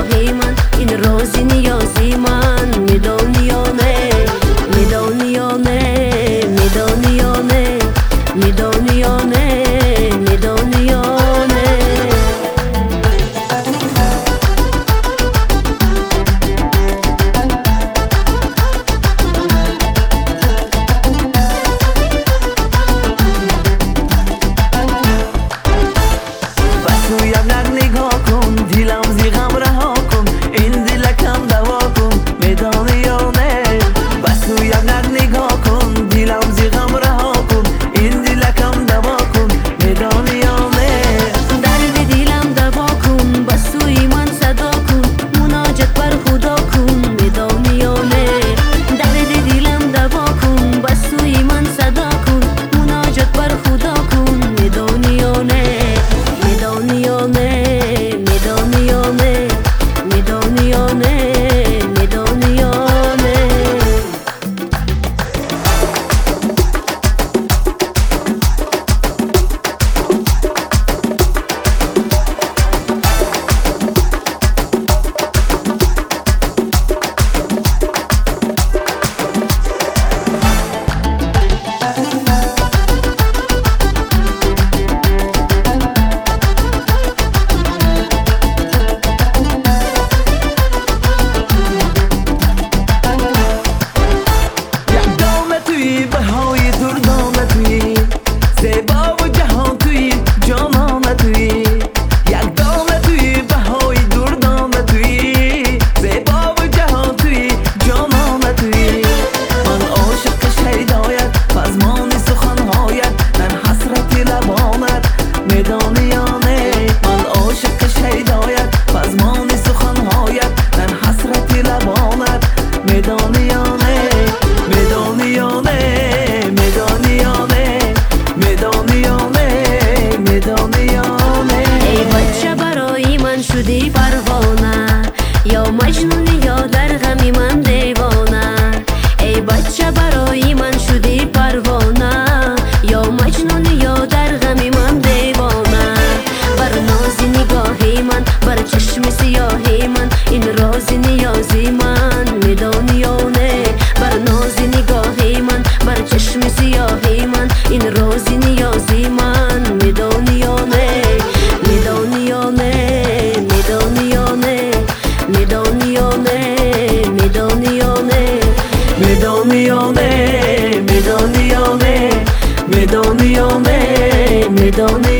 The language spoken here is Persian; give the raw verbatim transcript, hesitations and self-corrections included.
نگاهی من این رازی نیازی من میدانی یا نه میدانی یا نه میدانی یا نه میدانی یا نه میدانی یا نه بسویم نگ نگاه کن دیلم زی غم رها کن این دیلکم دوا کن میدانی یا نه بسویم نگ نگاه کن دیلم زی غم رها کن این دیلکم دوا کن میدانی یا نه درد دیلم دوا کن بسوی من صدا کن مناجت بر خدا کن میدانی یا نه درد دیلم دوا کن بسوی من صدا کن مناجت بر خدا کن میدانی یا نه میدانی یا نه میدانی یا نه میدانی یا نه میدانی یا نه بهای دردانه توی زیبا و جهان توی جانانه توی یک دانه توی بهای دردانه توی زیبا و جهان توی جانانه توی من عاشق شیدایت پزمانی سخنهایت من حسرت لبانت میدانی یا نه من عاشق شیدایت پزمانی سخنهایت من حسرت لبانت میدانی یا نه میدانی یا نه شدی پروانه یا مجنون یا در غمی من دیوانه ای بچه برای من شدی پروانه یا مجنون یا در غمی من دیوانه بر ناز نگاهی من بر چشم سیاهی من این راز نیازی من میدانی یا نه بر ناز نگاهی من بر چشم سیاهی من این راز نیازی من میدانی یا نه میدانی یا نه میدانی یا نه میدانی یا نه میدانی یا نه میدانی یا نه میدانی یا نه میدانی یا نه میدانی